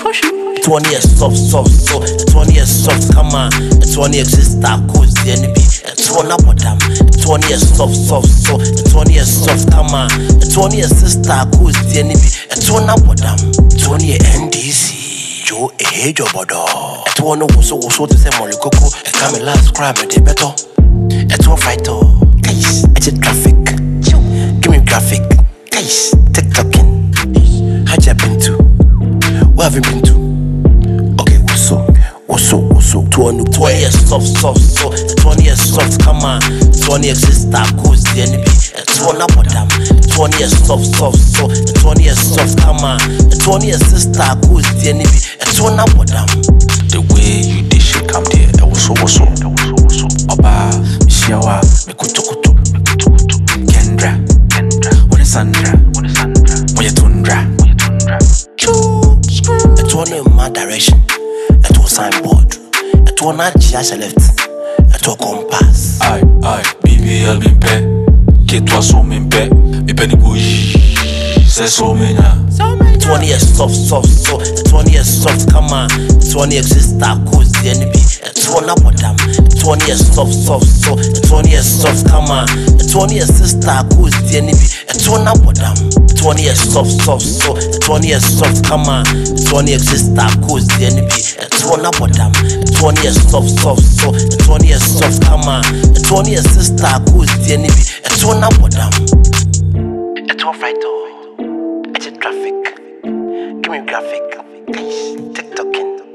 It's 1 year soft, so it's 1 year soft, come on. It's 1 year exist, cause the enemy. It's 1 up or down. It's 1 year soft, so it's 1 year soft, come on. It's 1 year sister, cause the enemy. It's 1 up or down. It's 1 year NDC. Joe, a job or dog. It's 1 also to say Molokoko. A camel last crime, a day better. It's 1 fighter. Guys, it's a traffic. Give me graphic. Guys, TikToking. How you been to? Where have you been to? Okay, what's up? 20 years soft, so it's 1 year soft, come on. It's 1 year sister, cause the enemy. It's 1 up or down. It's 1 year soft, so it's 1 year soft, come on. It's 1 year sister, cause the enemy. It's 1 up or down. The way you did shit come there, I was so. Oba, Mishawa, Mekutukutu, Kendra, what is Sandra, Moyatundra. It's 1 in my direction. It's 1 signboard. It's 1 at Chiacha left. It's 1 compass. Aye, BBL Mimpe, Ketwa so Mimpe, Mipenigui, says so many. It's 1 year soft, so it's 1 year soft, come on. It's 1 year exist, cause the enemy. It's 1 up or down. It's 1 year soft, so it's 1 year soft, come on. It's 1 year sister, cause the enemy. It's 1 up or down. It's 1 year soft, so it's 1 year soft, come on. It's 1 year exist, cause the enemy. It's 1 up or down. It's 1 year soft, so it's 1 year soft, come on. It's 1 year sister, cause the enemy. It's 1 up or down. It's 1 fighter. It's a traffic. Give me graphic. Guys, TikToking.